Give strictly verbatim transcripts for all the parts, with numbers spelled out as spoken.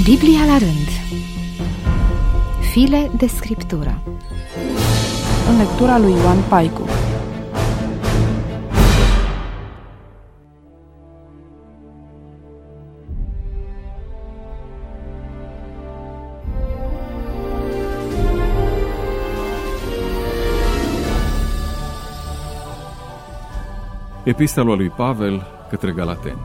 Biblia la rând. File de scriptură. În lectura lui Ioan Paicu. Epistola lui Pavel către Galateni.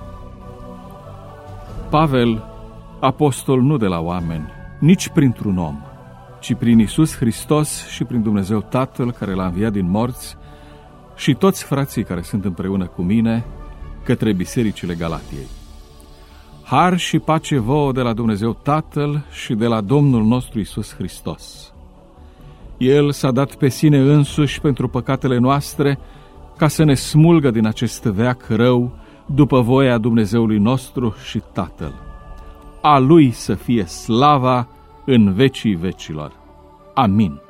Pavel, apostol nu de la oameni, nici printr-un om, ci prin Iisus Hristos și prin Dumnezeu Tatăl care l-a înviat din morți, și toți frații care sunt împreună cu mine, către bisericile Galatiei. Har și pace vouă de la Dumnezeu Tatăl și de la Domnul nostru Iisus Hristos. El s-a dat pe sine însuși pentru păcatele noastre, ca să ne smulgă din acest veac rău, după voia Dumnezeului nostru și Tatăl. A Lui să fie slava în vecii vecilor. Amin.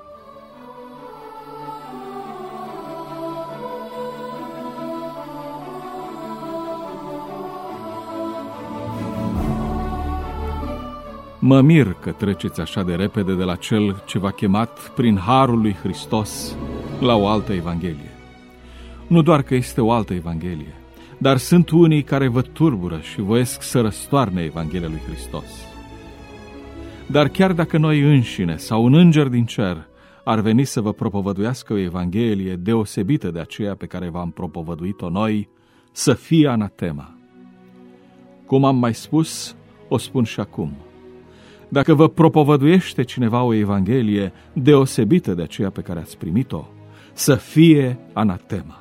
Mă mir că treceți așa de repede de la Cel ce v-a chemat prin harul lui Hristos la o altă evanghelie. Nu doar că este o altă evanghelie, dar sunt unii care vă turbură și voiesc să răstoarne Evanghelia lui Hristos. Dar chiar dacă noi înșine sau un înger din cer ar veni să vă propovăduiască o evanghelie deosebită de aceea pe care v-am propovăduit-o noi, să fie anatema. Cum am mai spus, o spun și acum. Dacă vă propovăduiește cineva o evanghelie deosebită de aceea pe care ați primit-o, să fie anatema.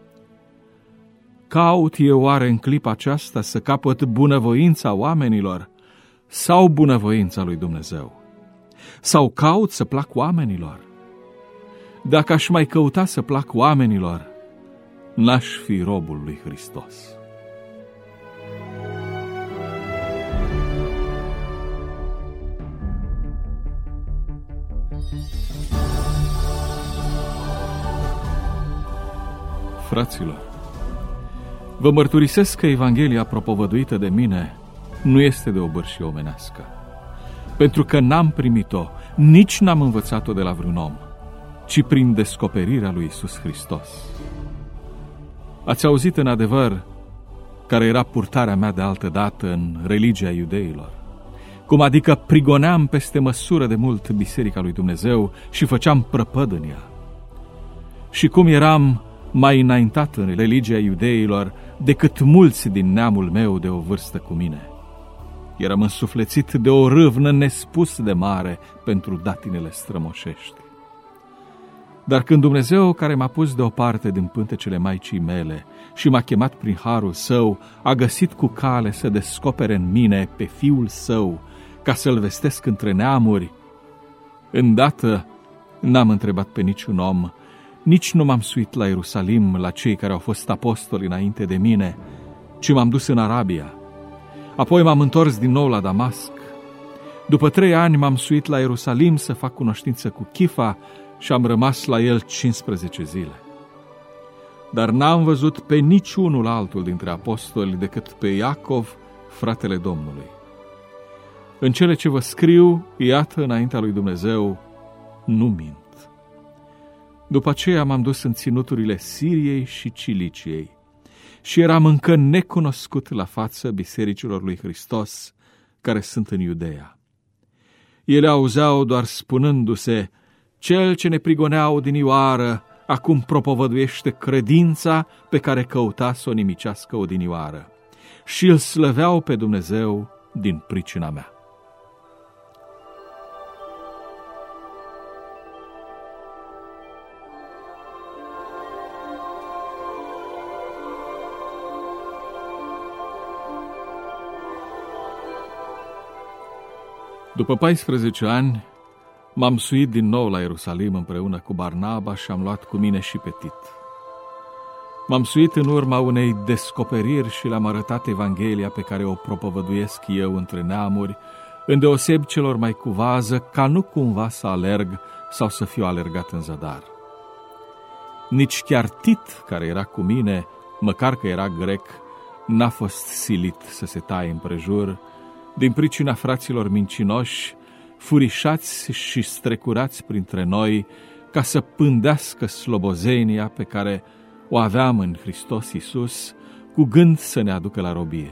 Caut eu oare în clipa aceasta să capăt bunăvoința oamenilor sau bunăvoința lui Dumnezeu? Sau caut să plac oamenilor? Dacă aș mai căuta să plac oamenilor, n-aș fi robul lui Hristos. Fraților, vă mărturisesc că Evanghelia propovăduită de mine nu este de obârșie omenească, pentru că n-am primit-o, nici n-am învățat-o de la vreun om, ci prin descoperirea lui Iisus Hristos. Ați auzit în adevăr care era purtarea mea de altă dată în religia iudeilor, cum adică prigoneam peste măsură de mult biserica lui Dumnezeu și făceam prăpăd în ea, și cum eram mai înaintat în religia iudeilor decât mulți din neamul meu de o vârstă cu mine. Eram însuflețit de o râvnă nespus de mare pentru datinele strămoșești. Dar când Dumnezeu, care m-a pus deoparte din pântecele maicii mele și m-a chemat prin harul Său, a găsit cu cale să descopere în mine pe Fiul Său, ca să-L vestesc între neamuri, îndată n-am întrebat pe niciun om, nici nu m-am suit la Ierusalim, la cei care au fost apostoli înainte de mine, ci m-am dus în Arabia. Apoi m-am întors din nou la Damasc. După trei ani m-am suit la Ierusalim să fac cunoștință cu Chifa și am rămas la el cincisprezece zile. Dar n-am văzut pe niciunul altul dintre apostoli decât pe Iacov, fratele Domnului. În cele ce vă scriu, iată înaintea lui Dumnezeu, nu mint. După aceea m-am dus în ținuturile Siriei și Ciliciei și eram încă necunoscut la față bisericilor lui Hristos care sunt în Iudeea. Ele auzeau doar spunându-se, cel ce ne prigonea odinioară acum propovăduiește credința pe care căuta să o nimicească odinioară, și îl slăveau pe Dumnezeu din pricina mea. După paisprezece ani, m-am suit din nou la Ierusalim împreună cu Barnaba și am luat cu mine și pe Tit. M-am suit în urma unei descoperiri și le-am arătat Evanghelia pe care o propovăduiesc eu între neamuri, îndeosebi celor mai cu vază, ca nu cumva să alerg sau să fiu alergat în zadar. Nici chiar Tit, care era cu mine, măcar că era grec, n-a fost silit să se taie împrejur, din pricina fraților mincinoși, furișați și strecurați printre noi, ca să pândească slobozenia pe care o aveam în Hristos Iisus, cu gând să ne aducă la robie.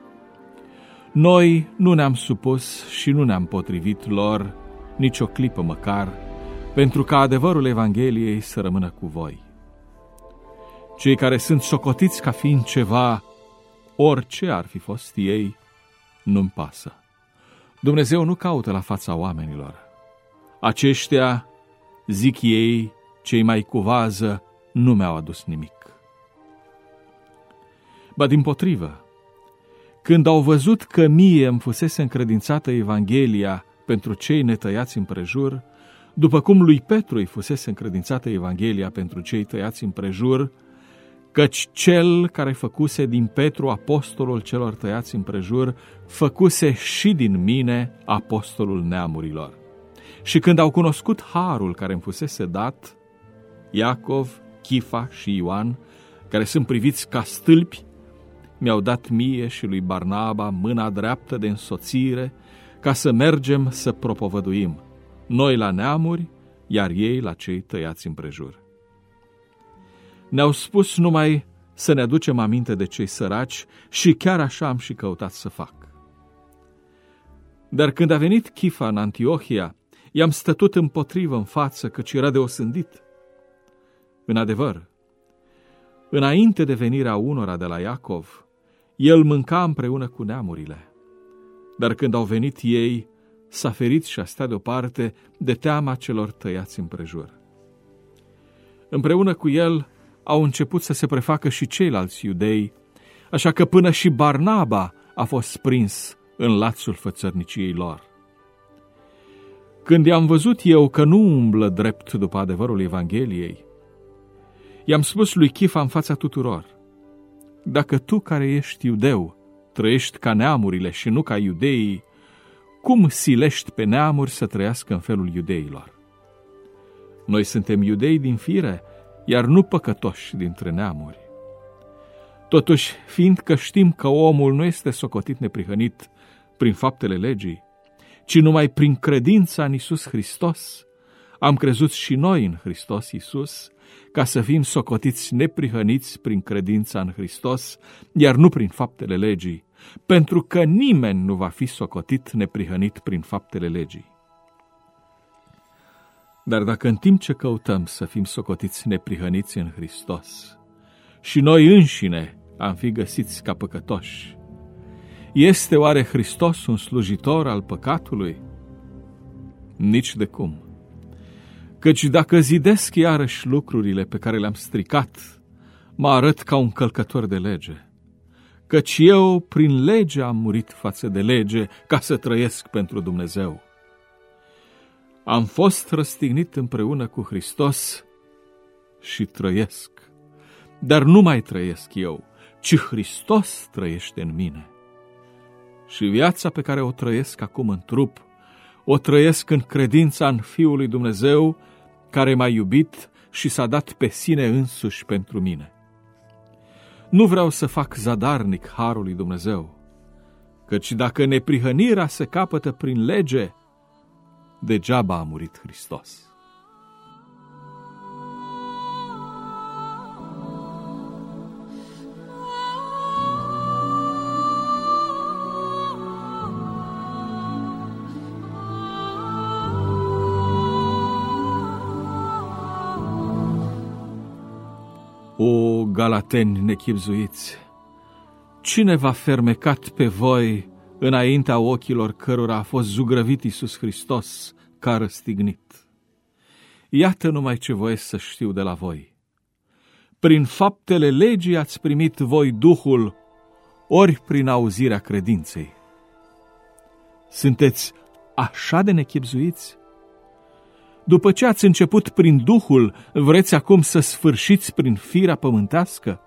Noi nu ne-am supus și nu ne-am potrivit lor nici o clipă măcar, pentru ca adevărul Evangheliei să rămână cu voi. Cei care sunt socotiți ca fiind ceva, orice ar fi fost ei, nu-mi pasă. Dumnezeu nu caută la fața oamenilor. Aceștia, zic ei, cei mai cu vază, nu mi-au adus nimic. Ba dimpotrivă, când au văzut că mie îmi fusese încredințată Evanghelia pentru cei netăiați împrejur, după cum lui Petru îi fusese încredințată Evanghelia pentru cei tăiați împrejur, căci cel care făcuse din Petru apostolul celor tăiați împrejur, făcuse și din mine apostolul neamurilor. Și când au cunoscut harul care îmi fusese dat, Iacov, Chifa și Ioan, care sunt priviți ca stâlpi, mi-au dat mie și lui Barnaba mâna dreaptă de însoțire, ca să mergem să propovăduim, noi la neamuri, iar ei la cei tăiați împrejur. Ne-au spus numai să ne aducem aminte de cei săraci și chiar așa am și căutat să fac. Dar când a venit Chifa în Antiohia, i-am stătut împotrivă în față, căci era de osândit. În adevăr, înainte de venirea unora de la Iacov, el mânca împreună cu neamurile. Dar când au venit ei, s-a ferit și a stat deoparte de teama celor tăiați împrejur. Împreună cu el au început să se prefacă și ceilalți iudei, așa că până și Barnaba a fost prins în lațul fățărniciei lor. Când i-am văzut eu că nu umblă drept după adevărul Evangheliei, i-am spus lui Chifa în fața tuturor: dacă tu care ești iudeu trăiești ca neamurile și nu ca iudeii, cum silești pe neamuri să trăiască în felul iudeilor? Noi suntem iudei din fire, iar nu păcătoși dintre neamuri. Totuși, fiindcă știm că omul nu este socotit neprihănit prin faptele legii, ci numai prin credința în Iisus Hristos, am crezut și noi în Hristos Iisus, ca să fim socotiți neprihăniți prin credința în Hristos, iar nu prin faptele legii, pentru că nimeni nu va fi socotit neprihănit prin faptele legii. Dar dacă în timp ce căutăm să fim socotiți neprihăniți în Hristos, și noi înșine am fi găsiți ca păcătoși, este oare Hristos un slujitor al păcatului? Nici de cum. Căci dacă zidesc iarăși lucrurile pe care le-am stricat, mă arăt ca un călcător de lege. Căci eu prin lege am murit față de lege ca să trăiesc pentru Dumnezeu. Am fost răstignit împreună cu Hristos și trăiesc. Dar nu mai trăiesc eu, ci Hristos trăiește în mine. Și viața pe care o trăiesc acum în trup, o trăiesc în credința în Fiul lui Dumnezeu, care m-a iubit și s-a dat pe sine însuși pentru mine. Nu vreau să fac zadarnic harul lui Dumnezeu, căci dacă neprihănirea se capătă prin lege, degeaba a murit Hristos. O galateni nechibzuiți, cine v-a fermecat pe voi înaintea ochilor cărora a fost zugrăvit Iisus Hristos ca răstignit? Iată numai ce voiesc să știu de la voi. Prin faptele legii ați primit voi Duhul, ori prin auzirea credinței. Sunteți așa de nechibzuiți? După ce ați început prin Duhul, vreți acum să sfârșiți prin firea pământească?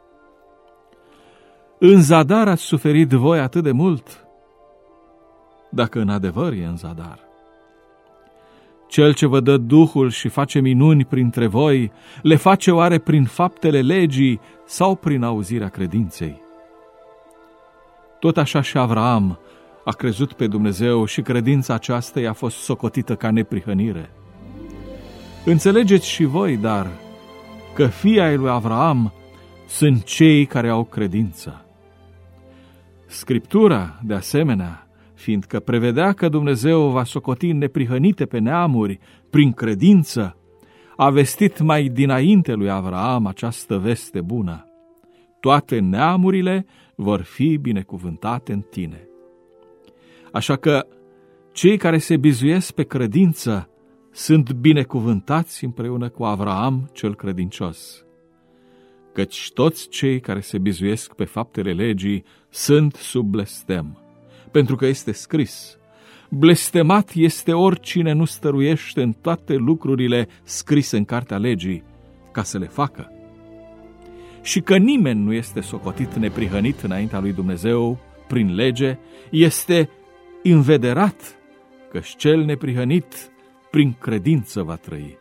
În zadar ați suferit voi atât de mult, dacă în adevăr e în zadar. Cel ce vă dă Duhul și face minuni printre voi, le face oare prin faptele legii sau prin auzirea credinței? Tot așa și Avraam, a crezut pe Dumnezeu și credința aceasta i-a fost socotită ca neprihănire. Înțelegeți și voi, dar, că fii ai lui Avraam sunt cei care au credință. Scriptura, de asemenea, fiindcă prevedea că Dumnezeu va socoti neprihănite pe neamuri prin credință, a vestit mai dinainte lui Avraam această veste bună: toate neamurile vor fi binecuvântate în tine. Așa că cei care se bizuiesc pe credință sunt binecuvântați împreună cu Avraam cel credincios. Căci toți cei care se bizuiesc pe faptele legii sunt sub blestem, pentru că este scris: blestemat este oricine nu stăruiește în toate lucrurile scrise în cartea legii, ca să le facă. Și că nimeni nu este socotit neprihănit înaintea lui Dumnezeu prin lege, este învederat, căci cel neprihănit prin credință va trăi.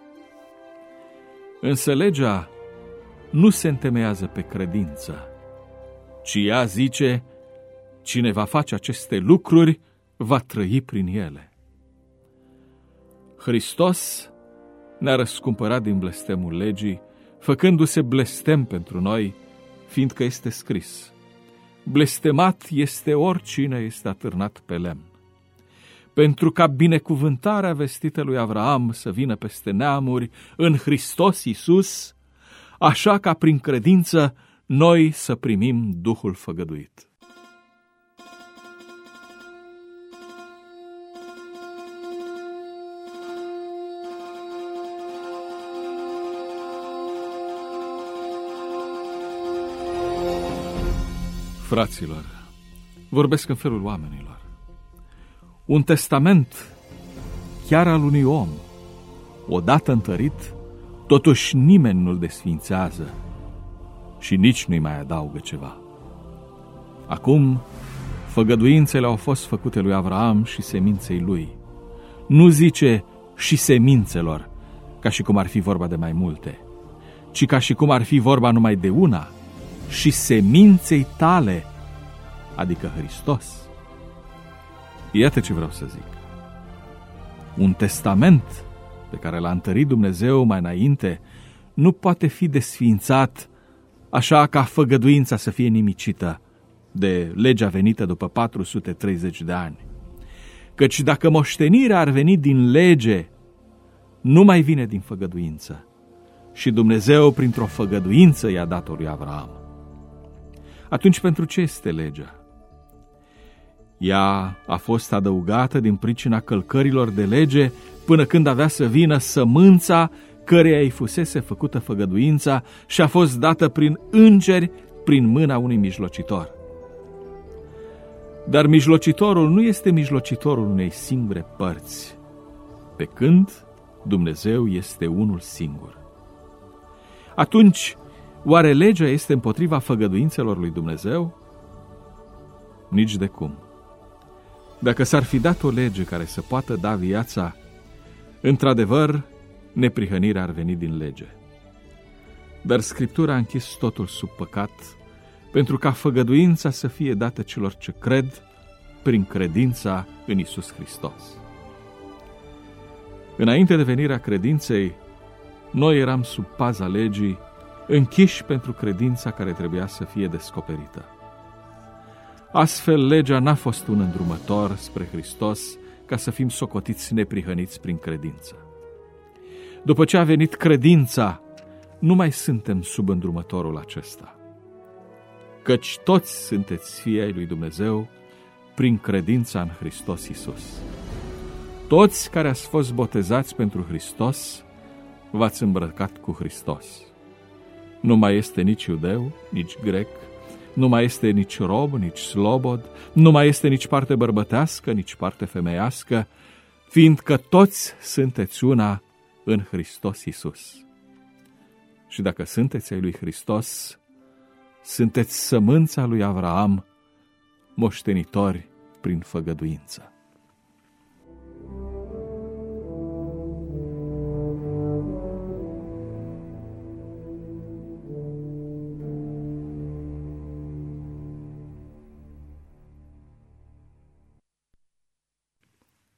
Însă legea nu se întemeiază pe credință, ci ea zice: cine va face aceste lucruri va trăi prin ele. Hristos ne-a răscumpărat din blestemul legii, făcându-se blestem pentru noi, fiindcă este scris: blestemat este oricine este atârnat pe lemn. Pentru ca binecuvântarea vestită lui Avraam să vină peste neamuri în Hristos Iisus, așa ca prin credință noi să primim Duhul făgăduit. Fraților, vorbesc în felul oamenilor. Un testament, chiar al unui om, odată întărit, totuși nimeni nu-l desfințează și nici nu-i mai adaugă ceva. Acum, făgăduințele au fost făcute lui Avraam și seminței lui. Nu zice și semințelor, ca și cum ar fi vorba de mai multe, ci ca și cum ar fi vorba numai de una: și seminței tale, adică Hristos. Iată ce vreau să zic. Un testament pe care l-a întărit Dumnezeu mai înainte nu poate fi desființat așa ca făgăduința să fie nimicită de legea venită după patru sute treizeci de ani. Căci dacă moștenirea ar veni din lege, nu mai vine din făgăduință. Și Dumnezeu, printr-o făgăduință, i-a dat-o lui Avraam. Atunci, pentru ce este legea? Ea a fost adăugată din pricina călcărilor de lege până când avea să vină sămânța căreia îi fusese făcută făgăduința și a fost dată prin îngeri prin mâna unui mijlocitor. Dar mijlocitorul nu este mijlocitorul unei singure părți, pe când Dumnezeu este unul singur. Atunci, oare legea este împotriva făgăduințelor lui Dumnezeu? Nici de cum. Dacă s-ar fi dat o lege care să poată da viața, într-adevăr, neprihănirea ar veni din lege. Dar Scriptura a închis totul sub păcat, pentru ca făgăduința să fie dată celor ce cred prin credința în Iisus Hristos. Înainte de venirea credinței, noi eram sub paza legii, închiși pentru credința care trebuia să fie descoperită. Astfel, legea n-a fost un îndrumător spre Hristos ca să fim socotiți neprihăniți prin credință. După ce a venit credința, nu mai suntem sub îndrumătorul acesta. Căci toți sunteți fii ai lui Dumnezeu prin credința în Hristos Iisus. Toți care ați fost botezați pentru Hristos, v-ați îmbrăcat cu Hristos. Nu mai este nici iudeu, nici grec, nu mai este nici rob, nici slobod, nu mai este nici parte bărbătească, nici parte femeiască, fiindcă toți sunteți una în Hristos Iisus. Și dacă sunteți ai lui Hristos, sunteți sămânța lui Avraam, moștenitori prin făgăduință.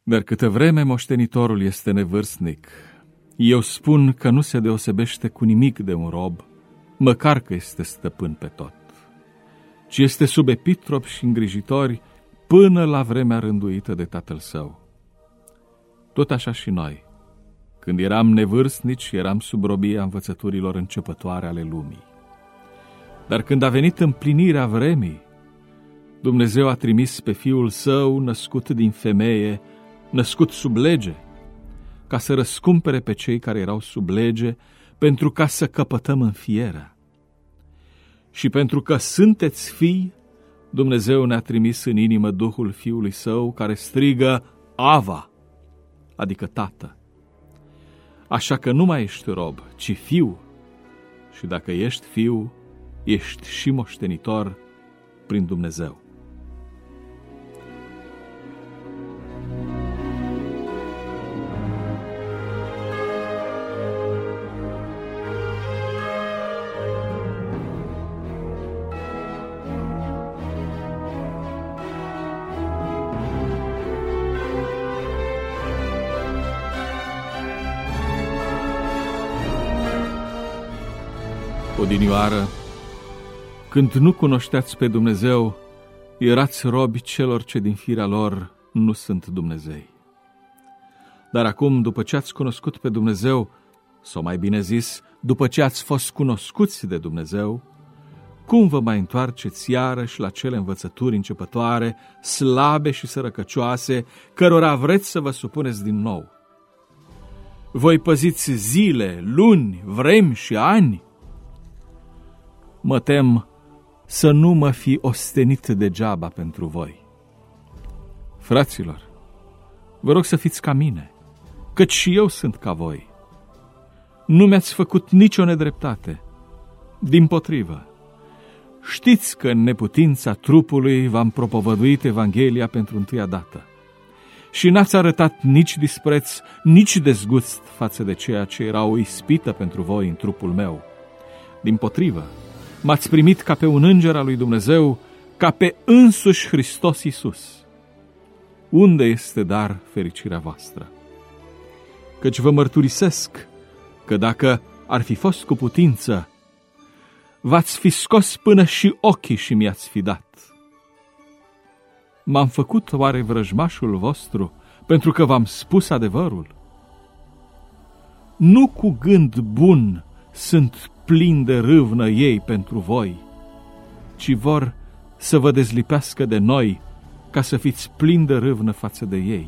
Dar câtă vreme moștenitorul este nevârstnic, eu spun că nu se deosebește cu nimic de un rob, măcar că este stăpân pe tot, ci este sub epitrop și îngrijitori până la vremea rânduită de tatăl său. Tot așa și noi, când eram nevârstnici, eram sub robia învățăturilor începătoare ale lumii. Dar când a venit împlinirea vremii, Dumnezeu a trimis pe Fiul Său, născut din femeie, născut sub lege, ca să răscumpere pe cei care erau sub lege, pentru ca să căpătăm înfierea. Și pentru că sunteți fii, Dumnezeu ne-a trimis în inimă Duhul Fiului Său, care strigă Ava, adică Tată. Așa că nu mai ești rob, ci fiu, și dacă ești fiu, ești și moștenitor prin Dumnezeu. Odinioară, când nu cunoșteați pe Dumnezeu, erați robi celor ce din firea lor nu sunt Dumnezei. Dar acum, după ce ați cunoscut pe Dumnezeu, sau mai bine zis, după ce ați fost cunoscuți de Dumnezeu, cum vă mai întoarceți iarăși la cele învățături începătoare, slabe și sărăcăcioase, cărora vreți să vă supuneți din nou? Voi păziți zile, luni, vremi și ani? Mă tem să nu mă fi ostenit degeaba pentru voi. Fraților, vă rog să fiți ca mine, căci și eu sunt ca voi. Nu mi-ați făcut nicio nedreptate. Dimpotrivă, știți că în neputința trupului v-am propovăduit Evanghelia pentru întâia dată și n-ați arătat nici dispreț, nici dezgust față de ceea ce era o ispită pentru voi în trupul meu. Dimpotrivă, m-ați primit ca pe un înger al lui Dumnezeu, ca pe însuși Hristos Iisus. Unde este dar fericirea voastră? Căci vă mărturisesc că dacă ar fi fost cu putință, v-ați fi scos până și ochii și mi-ați fi dat. M-am făcut oare vrăjmașul vostru pentru că v-am spus adevărul? Nu cu gând bun sunt plin de râvnă ei pentru voi, ci vor să vă dezlipească de noi ca să fiți plin de râvnă față de ei.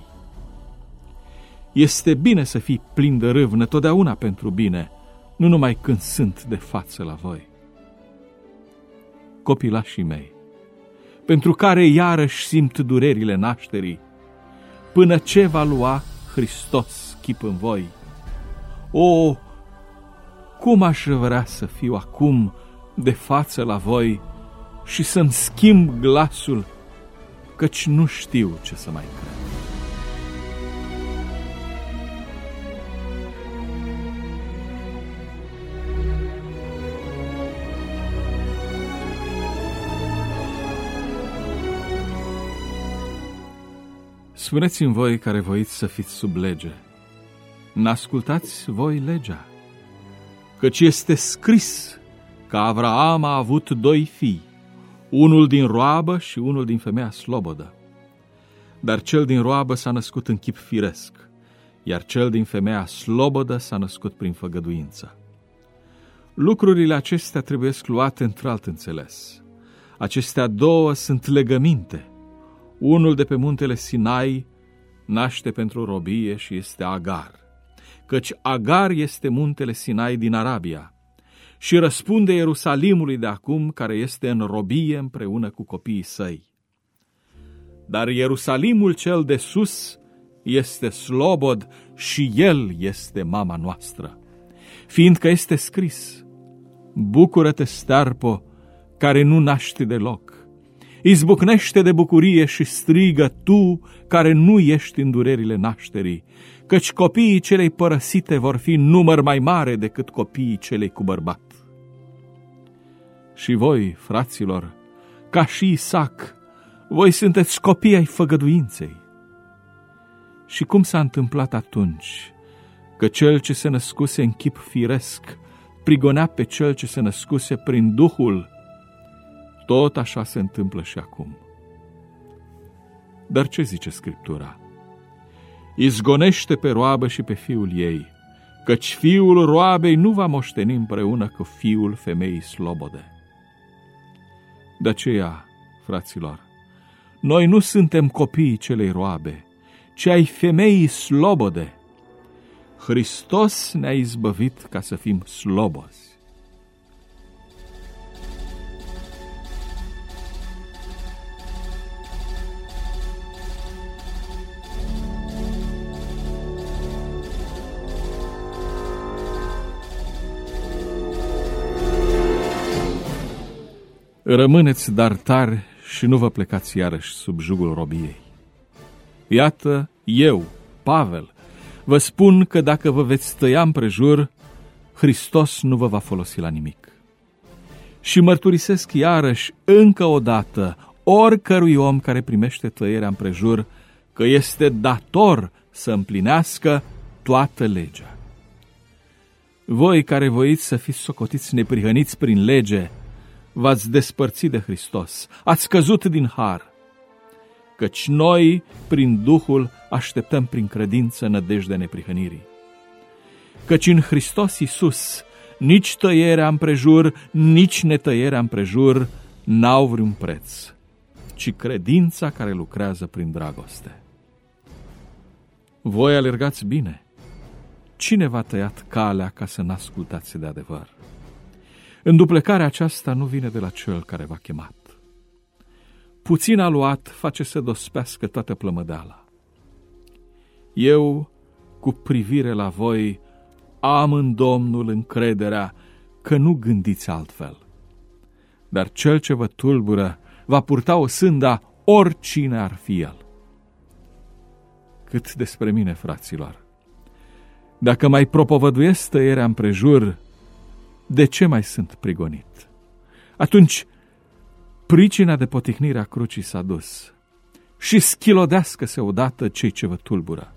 Este bine să fii plin de râvnă totdeauna pentru bine, nu numai când sunt de față la voi. Copilașii mei, pentru care iarăși simt durerile nașterii, până ce va lua Hristos chip în voi. O, cum aș vrea să fiu acum de față la voi și să-mi schimb glasul, căci nu știu ce să mai cred. Spuneți-mi voi care voiți să fiți sub lege, n-ascultați voi legea? Căci este scris că Avraam a avut doi fii, unul din roabă și unul din femeia slobodă. Dar cel din roabă s-a născut în chip firesc, iar cel din femeia slobodă s-a născut prin făgăduință. Lucrurile acestea trebuie luate într-alt înțeles. Acestea două sunt legăminte. Unul de pe muntele Sinai naște pentru robie și este Agar, căci Agar este muntele Sinai din Arabia și răspunde Ierusalimului de acum, care este în robie împreună cu copiii săi. Dar Ierusalimul cel de sus este slobod și el este mama noastră, fiindcă este scris: bucură-te, stearpo, care nu naști deloc, izbucnește de bucurie și strigă tu, care nu ești în durerile nașterii, căci copiii celei părăsite vor fi număr mai mare decât copiii celei cu bărbat. Și voi, fraților, ca și Isaac, voi sunteți copii ai făgăduinței. Și cum s-a întâmplat atunci că cel ce se născuse în chip firesc prigonea pe cel ce se născuse prin Duhul, tot așa se întâmplă și acum. Dar ce zice Scriptura? Izgonește pe roabă și pe fiul ei, căci fiul roabei nu va moșteni împreună cu fiul femeii slobode. De aceea, fraților, noi nu suntem copiii celei roabe, ci ai femeii slobode. Hristos ne-a izbăvit ca să fim slobozi. Rămâneți dar tari și nu vă plecați iarăși sub jugul robiei. Iată, eu, Pavel, vă spun că dacă vă veți tăia împrejur, Hristos nu vă va folosi la nimic. Și mărturisesc iarăși încă o dată oricărui om care primește tăierea împrejur că este dator să împlinească toată legea. Voi care voiți să fiți socotiți neprihăniți prin lege, v-ați despărțit de Hristos, ați căzut din har, căci noi, prin Duhul, așteptăm prin credință nădejdea neprihănirii. Căci în Hristos Iisus nici tăierea împrejur, nici netăierea împrejur n-au vreun preț, ci credința care lucrează prin dragoste. Voi alergați bine. Cine v-a tăiat calea ca să n-ascultați de adevăr? Înduplecarea aceasta nu vine de la cel care v-a chemat. Puțin aluat face să dospească toată plămădeala. Eu, cu privire la voi, am în Domnul încrederea că nu gândiți altfel. Dar cel ce vă tulbură va purta o sânda oricine ar fi el. Cât despre mine, fraților, dacă mai propovăduiesc tăierea împrejur, de ce mai sunt prigonit? Atunci, pricina de poticnire a crucii s-a dus și schilodească-se odată cei ce vă tulbură.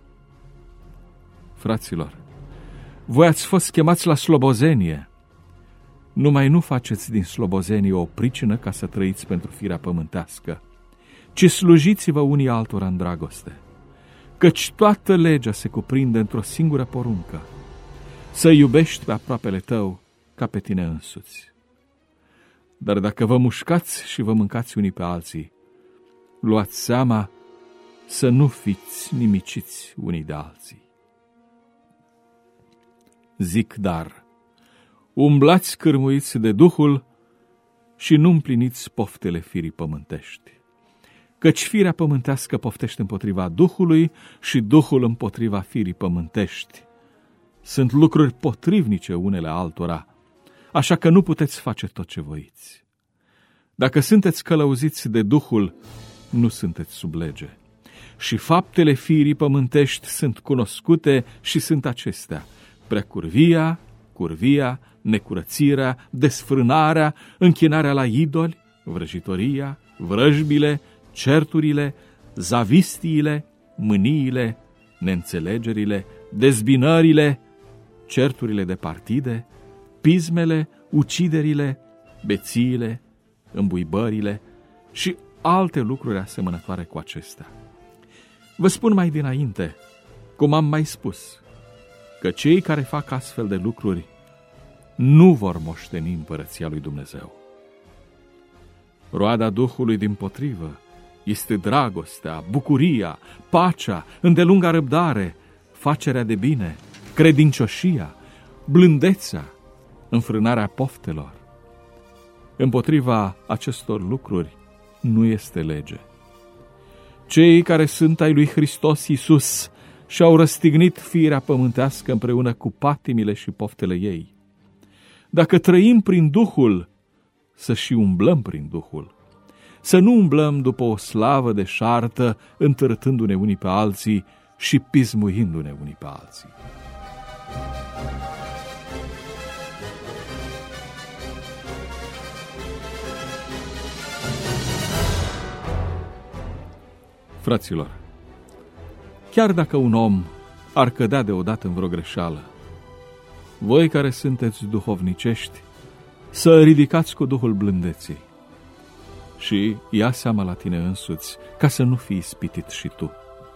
Fraților, voi ați fost chemați la slobozenie, numai nu faceți din slobozenie o pricină ca să trăiți pentru firea pământească, ci slujiți-vă unii altora în dragoste, căci toată legea se cuprinde într-o singură poruncă: să iubești pe aproapele tău ca pe tine însuți. Dar dacă vă mușcați și vă mâncați unii pe alții, luați seama să nu fiți nimiciți unii de alții. Zic dar, umblați cârmuiți de Duhul și nu împliniți poftele firii pământești. Căci firea pământească poftește împotriva Duhului și Duhul împotriva firii pământești. Sunt lucruri potrivnice unele altora, așa că nu puteți face tot ce voiți. Dacă sunteți călăuziți de Duhul, nu sunteți sub lege. Și faptele firii pământești sunt cunoscute și sunt acestea: preacurvia, curvia, necurățirea, desfrânarea, închinarea la idoli, vrăjitoria, vrăjbile, certurile, zavistiile, mâniile, neînțelegerile, dezbinările, certurile de partide, pismele, uciderile, bețiile, îmbuibările și alte lucruri asemănătoare cu acestea. Vă spun mai dinainte, cum am mai spus, că cei care fac astfel de lucruri nu vor moșteni împărăția lui Dumnezeu. Roada Duhului dimpotrivă este dragostea, bucuria, pacea, îndelunga răbdare, facerea de bine, credincioșia, blândețea, înfrânarea poftelor. Împotriva acestor lucruri nu este lege. Cei care sunt ai lui Hristos Iisus și-au răstignit firea pământească împreună cu patimile și poftele ei. Dacă trăim prin Duhul, să și umblăm prin Duhul. Să nu umblăm după o slavă de șartă, întărâtându-ne unii pe alții și pismuindu-ne unii pe alții. Fraților, chiar dacă un om ar cădea deodată în vreo greșeală, voi care sunteți duhovnicești, să ridicați cu Duhul blândeții și ia seama la tine însuți, ca să nu fii ispitit și tu.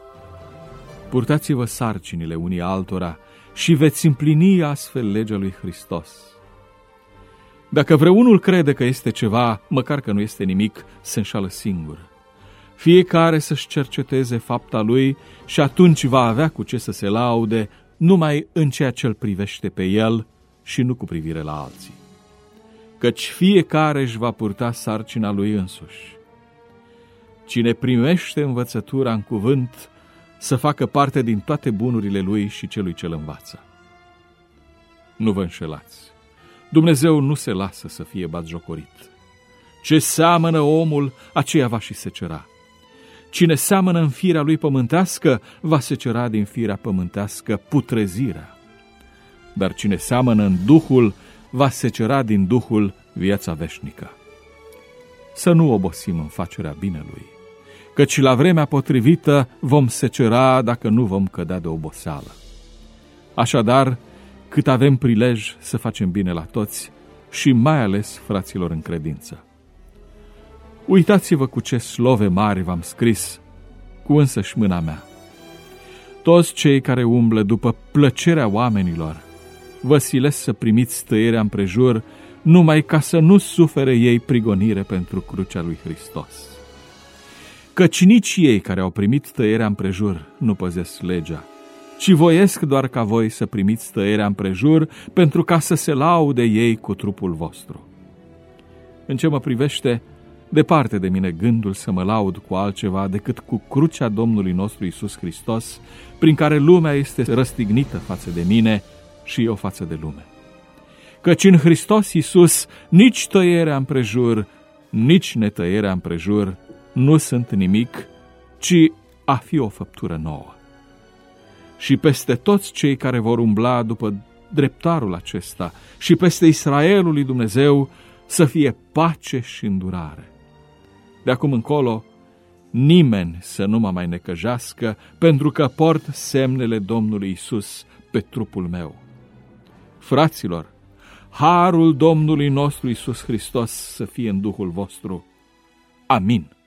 Purtați-vă sarcinile unii altora și veți împlini astfel legea lui Hristos. Dacă vreunul crede că este ceva, măcar că nu este nimic, se înșală singur. Fiecare să-și cerceteze fapta lui și atunci va avea cu ce să se laude numai în ceea ce îl privește pe el și nu cu privire la alții. Căci fiecare își va purta sarcina lui însuși. Cine primește învățătura în cuvânt, să facă parte din toate bunurile lui și celui ce îl învață. Nu vă înșelați. Dumnezeu nu se lasă să fie batjocorit. Ce seamănă omul, aceea va și secera. Cine seamănă în firea lui pământească, va secera din firea pământească putrezirea. Dar cine seamănă în Duhul, va secera din Duhul viața veșnică. Să nu obosim în facerea binelui, căci la vremea potrivită vom secera dacă nu vom cădea de oboseală. Așadar, cât avem prilej să facem bine la toți și mai ales fraților în credință. Uitați-vă cu ce slove mari v-am scris, cu însăși mâna mea. Toți cei care umblă după plăcerea oamenilor, vă silesc să primiți tăierea împrejur, numai ca să nu sufere ei prigonire pentru crucea lui Hristos. Căci nici ei care au primit tăierea împrejur nu păzesc legea, ci voiesc doar ca voi să primiți tăierea împrejur pentru ca să se laude ei cu trupul vostru. În ce mă privește, departe de mine gândul să mă laud cu altceva decât cu crucea Domnului nostru Iisus Hristos, prin care lumea este răstignită față de mine și eu față de lume. Căci în Hristos Iisus nici tăierea împrejur, nici netăierea împrejur nu sunt nimic, ci a fi o făptură nouă. Și peste toți cei care vor umbla după dreptarul acesta și peste Israelul lui Dumnezeu să fie pace și îndurare. De acum încolo, nimeni să nu mă mai necăjească, pentru că port semnele Domnului Iisus pe trupul meu. Fraților, harul Domnului nostru Iisus Hristos să fie în Duhul vostru. Amin.